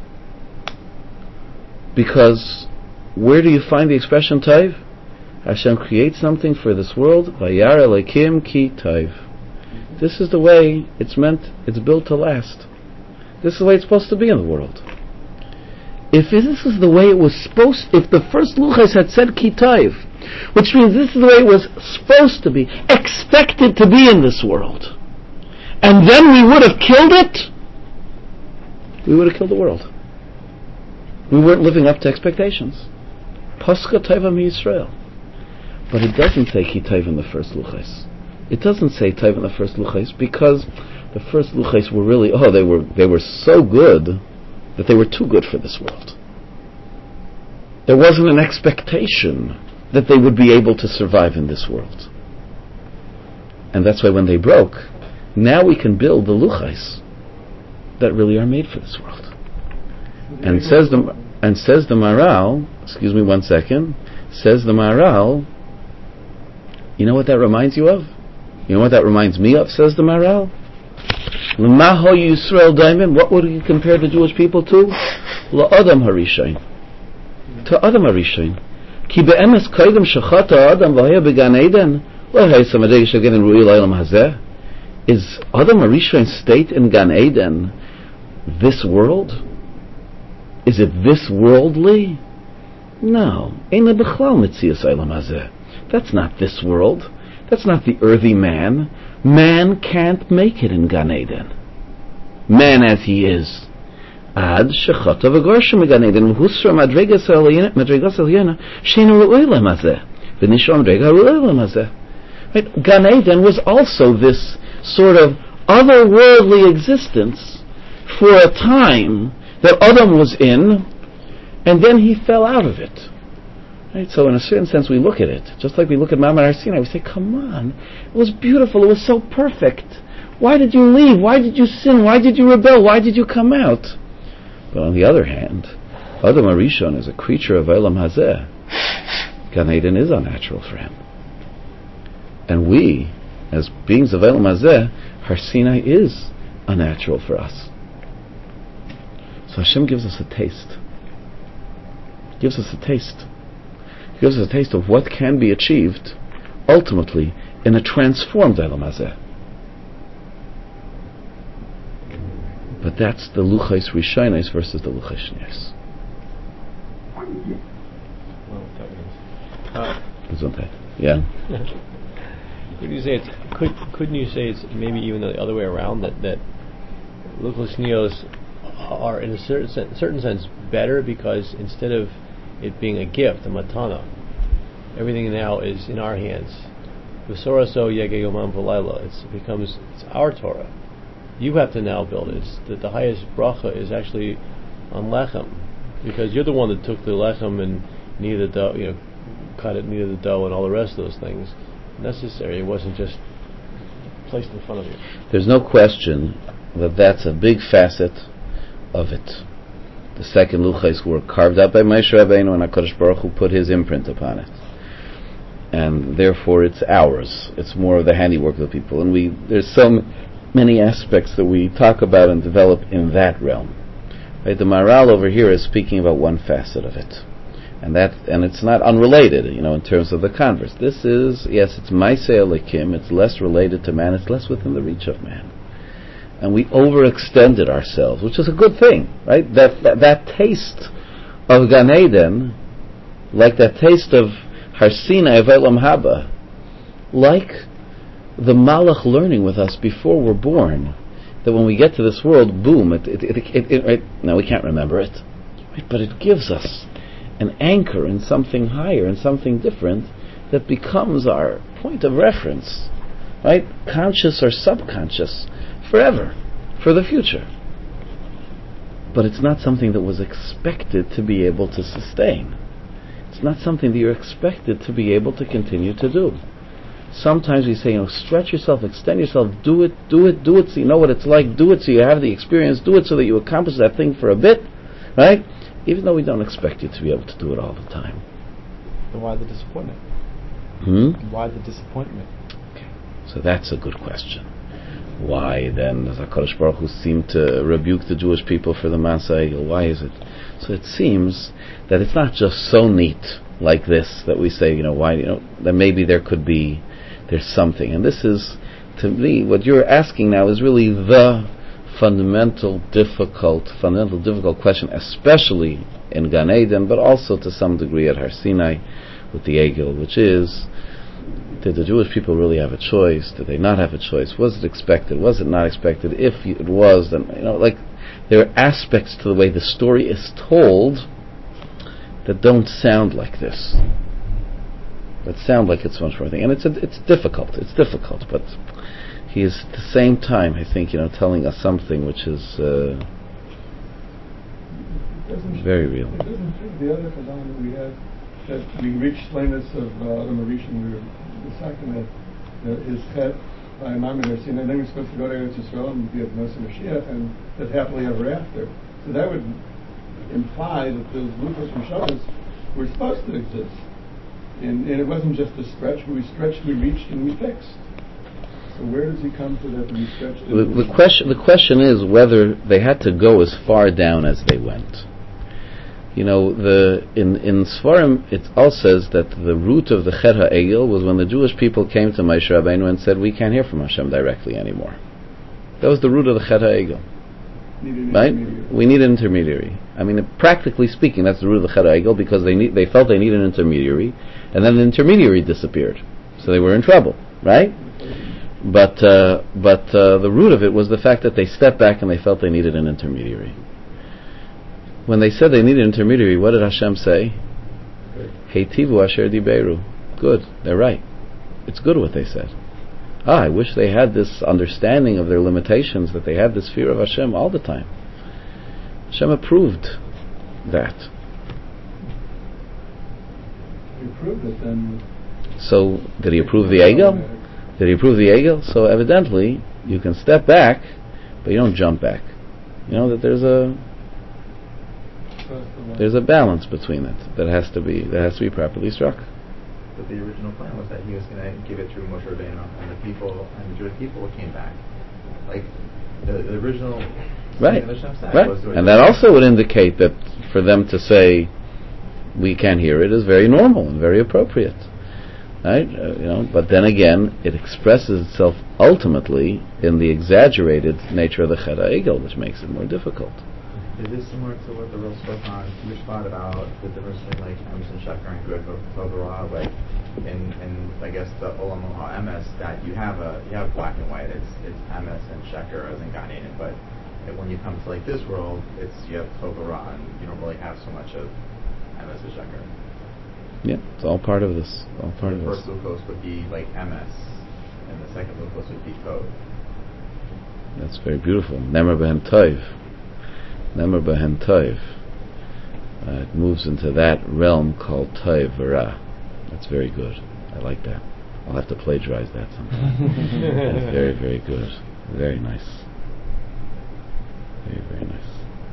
Speaker 1: Because where do you find the expression Taiv? Hashem creates something for this world, Vayar Elokim ki Taiv. This is the way it's built to last. This is the way it's supposed to be in the world. If this is the way it was supposed, if the first Luchos had said ki Taiv, which means this is the way it was supposed to be, expected to be in this world, and then we would have killed it, we would have killed the world. We weren't living up to expectations. Pascha Taiva mi Yisrael. But it doesn't say ki Taiv in the first Luchos. It doesn't say Taiv in the first Luchos because the first Luchos were really, they were so good that they were too good for this world. There wasn't an expectation that they would be able to survive in this world. And that's why when they broke, now we can build the Luchos that really are made for this world. And says the Maharal, excuse me one second, says the Maharal, you know what that reminds you of? You know what that reminds me of, says the Maharal? L'maho Yisrael Daimim, what would you compare the Jewish people to? La'adam Harishain. To Adam Harishain. Ki be'emes kaidem shachata Adam v'haya began Eden, lo hay samadei shagin ru'i l'olam hazeh. Is Adam Harishain's state in Gan Eden this world? Is it this worldly? No. Eina b'chlal metzias olam hazeh. That's not this world. That's not the earthy man. Man can't make it in Gan Eden. Man as he is. Ad shechata v'gorsha megan Eden v'husra madregas alyona sheinu ru'oi lam hazeh v'nishra madrega ru'oi lam hazeh. Right? Gan Eden was also this sort of otherworldly existence for a time that Adam was in, and then he fell out of it. Right? So in a certain sense we look at it, just like we look at Ma'amad Har Sinai, we say, come on, it was beautiful, it was so perfect. Why did you leave? Why did you sin? Why did you rebel? Why did you come out? But on the other hand, Adam HaRishon is a creature of Olam Hazeh. Gan Eden is unnatural for him. And we, as beings of Olam Hazeh, Har Sinai is unnatural for us. So Hashem gives us a taste. He gives us a taste. He gives us a taste of what can be achieved, ultimately, in a transformed Olam Hazeh. But that's the Luchos Rishonos versus the Luchos Shnios. Gesundheit. Yeah?
Speaker 2: Couldn't you say it's maybe even the other way around, that Luchos Shnios are in a certain sense better, because instead of it being a gift, a matana, everything now is in our hands. It's our Torah. You have to now build it. The highest bracha is actually on lechem, because you're the one that took the lechem and kneaded the dough, cut it, kneaded the dough, and all the rest of those things necessary. It wasn't just placed in front of you.
Speaker 1: There's no question that that's a big facet of it. The second luchos were carved out by Moshe Rabbeinu, and HaKadosh Baruch Hu put his imprint upon it, and therefore it's ours. It's more of the handiwork of the people, and there's so many aspects that we talk about and develop in that realm. Right? The Maharal over here is speaking about one facet of it, and it's not unrelated, in terms of the converse. This is, yes, it's Maaseh Elokim. It's less related to man. It's less within the reach of man, and we overextended ourselves, which is a good thing, right? That taste of Gan Eden, like that taste of Har Sinai of Olam Haba, like the Malach learning with us before we're born, that when we get to this world, boom, now we can't remember it, right? But it gives us an anchor in something higher, in something different, that becomes our point of reference, right? Conscious or subconscious, forever, for the future. But it's not something that was expected to be able to sustain. It's not something that you're expected to be able to continue to do. Sometimes we say, stretch yourself, extend yourself, do it so you know what it's like, do it so you have the experience, do it so that you accomplish that thing for a bit, right? Even though we don't expect you to be able to do it all the time.
Speaker 5: Then why the disappointment? Why the disappointment?
Speaker 1: Okay. So that's a good question. Why then does HaKadosh Baruch Hu seem to rebuke the Jewish people for the Maaseh Egel? Why is it? So it seems that it's not just so neat like this that we say, that maybe there's something. And this is, to me, what you're asking now is really the fundamental difficult question, especially in Gan Eden, but also to some degree at Har Sinai with the Egel, which is, did the Jewish people really have a choice? Did they not have a choice? Was it expected? Was it not expected? If it was, then, there are aspects to the way the story is told that don't sound like this. That sound like it's much more thing. And it's difficult. It's difficult, but he is at the same time, I think, telling us something which is very real.
Speaker 4: It doesn't fit the other phenomenon we had, that we reached shlemus of Adam HaRishon. We were the second his chet by Ma'amad Har Sinai, and then we're supposed to go to Eretz Yisrael and be at Moshe Mashiach and live happily ever after. So that would imply that those Luchos Rishonos were supposed to exist. And it wasn't just a stretch, but we stretched, we reached, and we fixed. So where does he come to that we stretched?
Speaker 1: The question is whether they had to go as far down as they went. In Sfarim it all says that the root of the Chet HaEgel was when the Jewish people came to Moshe Rabbeinu and said, we can't hear from Hashem directly anymore. That was the root of the Chet HaEgel. Right? We need an intermediary. I mean, practically speaking, that's the root of the Chet HaEgel, because they felt they needed an intermediary, and then the intermediary disappeared, so they were in trouble, right? But the root of it was the fact that they stepped back and they felt they needed an intermediary. When they said they needed an intermediary, what did Hashem say? Heitivu asher diberu. Good, they're right. It's good what they said. I wish they had this understanding of their limitations, that they had this fear of Hashem all the time. Hashem approved that.
Speaker 4: He approved it then.
Speaker 1: So, did he approve the Egel? Did he approve the Egel? So evidently, you can step back, but you don't jump back. You know that there's a balance between it that has to be properly struck.
Speaker 6: But the original plan was that he was going to give it through Moshe Rabbeinu, and the Jewish people came back. Like the original
Speaker 1: right,
Speaker 6: that Hashem said
Speaker 1: right,
Speaker 6: was
Speaker 1: and that also would indicate that for them to say we can't hear it is very normal and very appropriate, right? But then again, it expresses itself ultimately in the exaggerated nature of the Chet HaEgel, which makes it more difficult.
Speaker 6: Is this similar to what the Rav spoke on Mishpat about the difference between like Emes and Sheker and good overall? Like in I guess the Olam Emes, that you have black and white. It's Emes and Sheker as in Gan Eden, but when you come to like this world, you have Torah and you don't really have so much of Emes and Sheker.
Speaker 1: Yeah, it's all part of this. All part of this.
Speaker 6: The first glucose would be like Emes, and the second glucose would be Tov.
Speaker 1: That's very beautiful. Nemer b'hem Tov. Nemer b'hem Tov. It moves into that realm called Tov V'Ra. That's very good. I like that. I'll have to plagiarize that sometime. That's very, very good. Very nice. Very, very nice.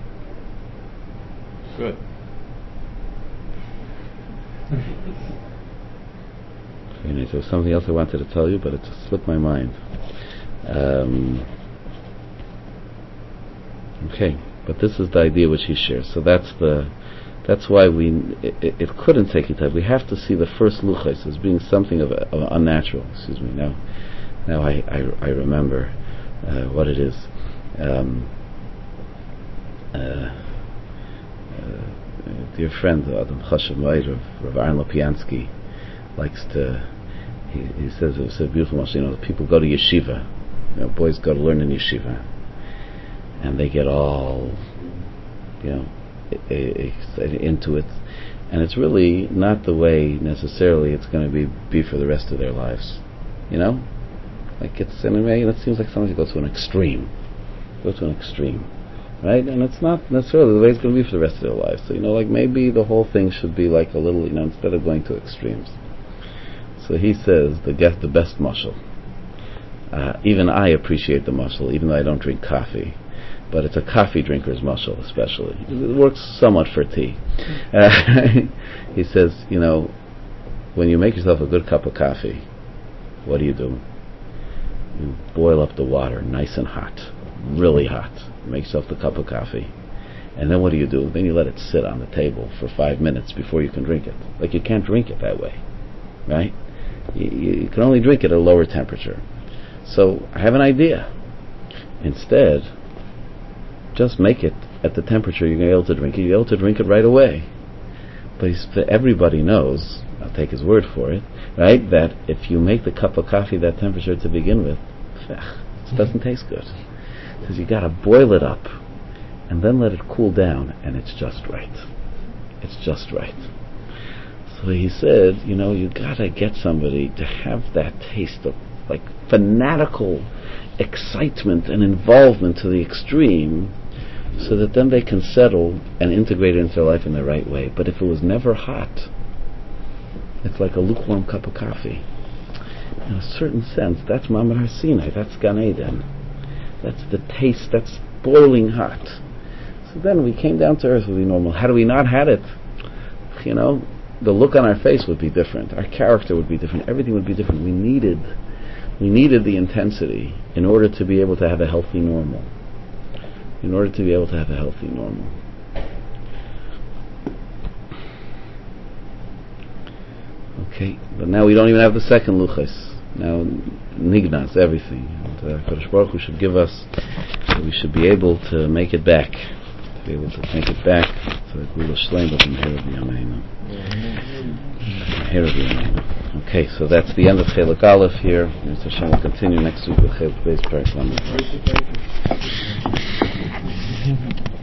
Speaker 2: Good.
Speaker 1: There was something else I wanted to tell you, but it just slipped my mind. Okay, but this is the idea which he shares. So that's why it couldn't take you time. We have to see the first luchos as being something of unnatural. Excuse me. Now I remember what it is. Dear friend Adam Chashav Meir of Rav Aaron Lopiansky likes to. He says it's a beautiful mashal. People go to yeshiva. Boys go to learn in yeshiva, and they get all, excited into it, and it's really not the way necessarily it's going to be for the rest of their lives. Like it's in a way that seems like something to go to an extreme. Right? And it's not necessarily the way it's going to be for the rest of their lives. So, like maybe the whole thing should be like a little, instead of going to extremes. So he says, the best mashal. Even I appreciate the mashal, even though I don't drink coffee. But it's a coffee drinker's mashal, especially. It works somewhat for tea. He says, when you make yourself a good cup of coffee, what do? You boil up the water nice and hot, really hot. Make yourself the cup of coffee, and then what do? Then you let it sit on the table for 5 minutes before you can drink it. Like you can't drink it that way, right? You can only drink it at a lower temperature. So I have an idea. Instead, just make it at the temperature you're going to be able to drink it. You're able to drink it right away. But everybody knows, I'll take his word for it, right, that if you make the cup of coffee that temperature to begin with, it doesn't taste good. Because you got to boil it up and then let it cool down, and it's just right. It's just right. So he said, you got to get somebody to have that taste of like fanatical excitement and involvement to the extreme, so that then they can settle and integrate it into their life in the right way. But if it was never hot, it's like a lukewarm cup of coffee. In a certain sense, that's Ma'amar Har Sinai, that's Gan Eden. That's the taste, that's boiling hot. So then we came down to earth would be normal. Had we not had it, the look on our face would be different. Our character would be different. Everything would be different. We needed the intensity in order to be able to have a healthy normal. Okay, but now we don't even have the second luchos. now nignas, everything. And Kadosh Baruch Hu should give us, we should be able to make it back. To be able to make it back to the Gula Shleim of Mehera B'Yameinu. Mehera B'Yameinu. Okay, so that's the end of Chelik Aleph here. Mr. Hashem will continue next week with Chelik Beis Perek Lamed.